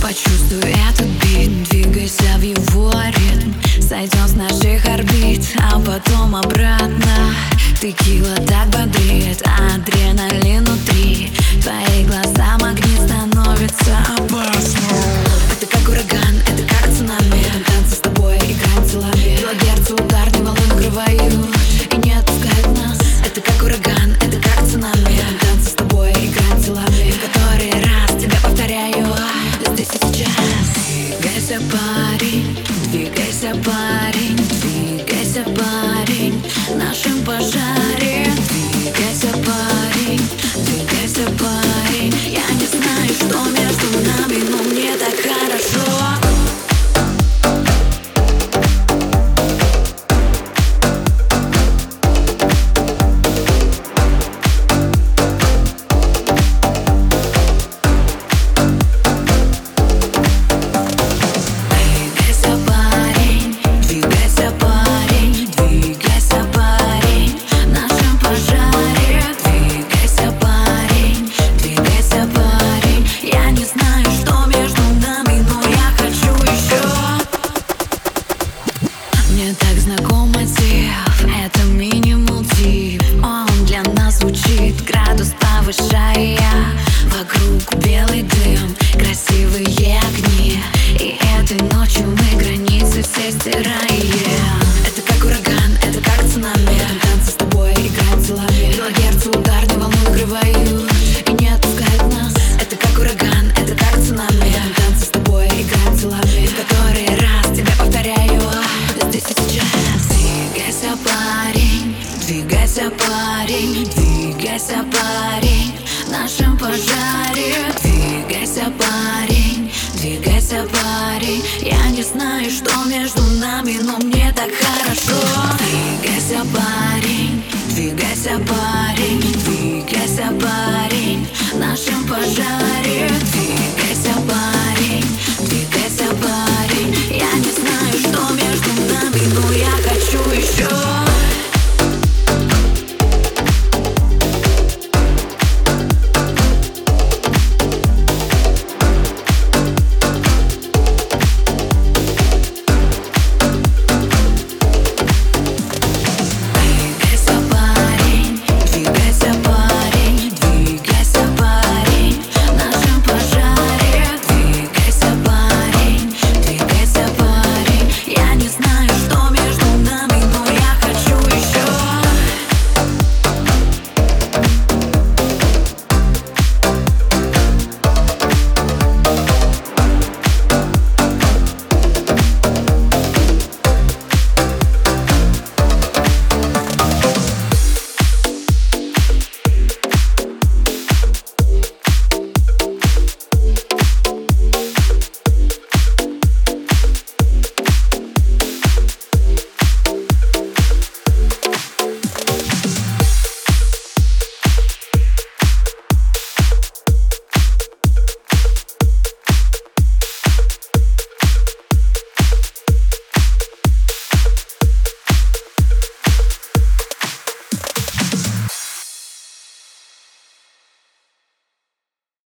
Почувствуй этот бит, двигайся в его ритм. Сойдем с наших орбит, а потом обратно. Текила так бодрит, адреналин внутри. Твои глаза магнит, становится опасно. Это как ураган, это как цунами. Танцы с тобой, играем целами. Килогерцы, ударные волны накрывают и не отпускают нас. Это как ураган, это как цунами. Танцы с тобой, играем целами. В который раз тебя повторяю здесь и сейчас. Двигайся, парень, двигайся, парень, двигайся, парень, в нашем пожаре. Двигайся, парень, двигайся, парень. Я не знаю, что между нами, но мне так хорошо. Мне так знаком мотив, это мини-мультип. Он для нас звучит, градус повышая. Вокруг белый дым, красивые огни. И этой ночью мы границы все стираем. Это как ураган, это как цунами. Танцы с тобой, играем целами. Килогерцы, ударные волны накрывают и не отпускают нас. Это как ураган, это как цунами. Танцы с тобой, играем целами. В который раз тебя повторяю здесь и сейчас. Двигайся, парень, двигайся, парень, двигайся, парень, в нашем пожаре. Двигайся, парень, двигайся, парень. Я не знаю, что между нами, но мне так хорошо. Двигайся, парень, двигайся, парень, двигайся, парень, в нашем пожаре.